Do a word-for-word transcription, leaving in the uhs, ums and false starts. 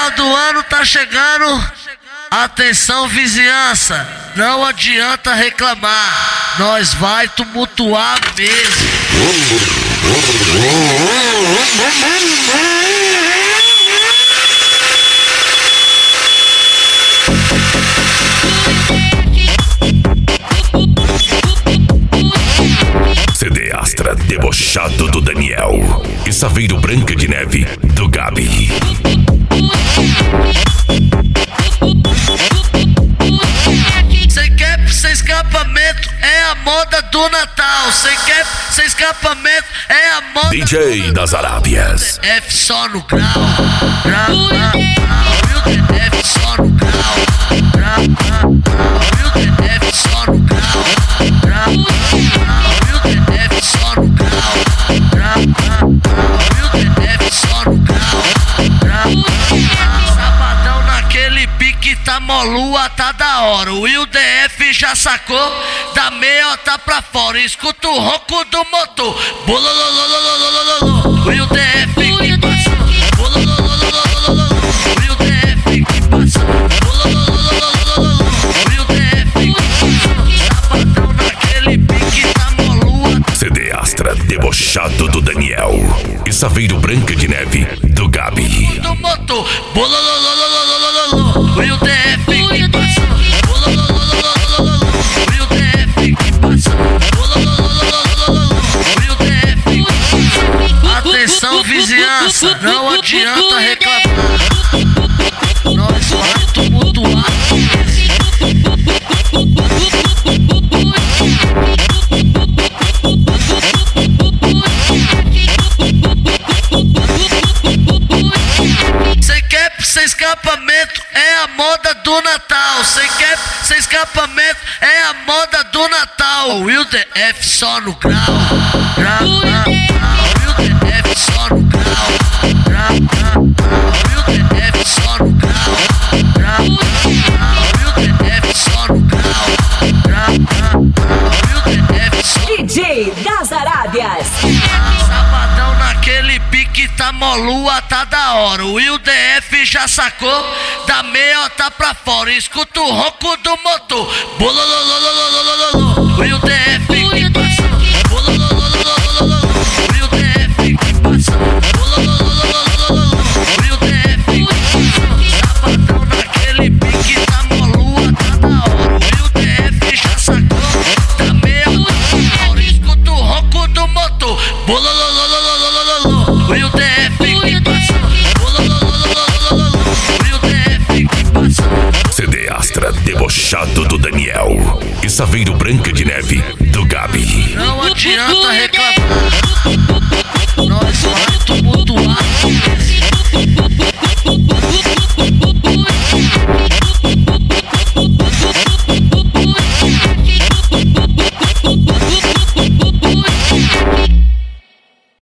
final do ano tá chegando. Atenção, vizinhança, não adianta reclamar, nós vai tumultuar mesmo. C D Astra debochado do Daniel e Saveiro Branca de Neve do Gabi. Sem cap, sem escapamento, é a moda do Natal. Sem cap, sem escapamento, é a moda D J das Arábias. F só no grau, grau, grau, grau. F só no grau, grau, grau, grau. F só no grau, grau, grau. F só no grau, grau, grau, grau. F só no grau, grau, grau. Sabadão naquele pique tá molua, tá da hora. O Will D F já sacou da meiota pra fora. Escuta o ronco do motor. Bolololololololololol. Will D F que passou. Bololololololololol. Will D F que passou. Bolololololololol. Will D F que passou. Sabadão naquele pique tá molua. C D Astra debochado do Daniel e Saveiro Branca de Neve do Gabi. Do motor. Bolololololololol. Will D F que passou. Bolololololololol. Will D F que passou. Bololololololol. Will D F que passou. Atenção, vizinhança, não adianta reclamar, nós vai tumultuar. Sem cap, sem escapamento, é a moda do Natal. Sem cap, sem escapamento, é a moda do Natal. O Will D F só no grau, grau, grau, grau. Will D F só no grau, grau, grau, grau. Will D F só no grau, grau, grau. Will D F só no grau, grau, grau, grau. Will D F só no grau. D J das Arábias. Sabadão naquele pique tá molua, tá da hora. O Will D F já sacou da meiota pra fora. Escuta o ronco do motor. Bolololololololol. Will D F que passou. Bolololololololol. Will D F que passou. Bololololololol. Will D F que passou. Sabadão naquele pique tá molua, tá da hora. O Will D F já sacou da meiota pra fora. Escuta o ronco do motor. Bolololololololol. Will D F que passou. Bololololololol. Will D F que passou. C D Astra debochado do Daniel e Saveiro Branca de Neve do Gabi. Não adianta reclamar.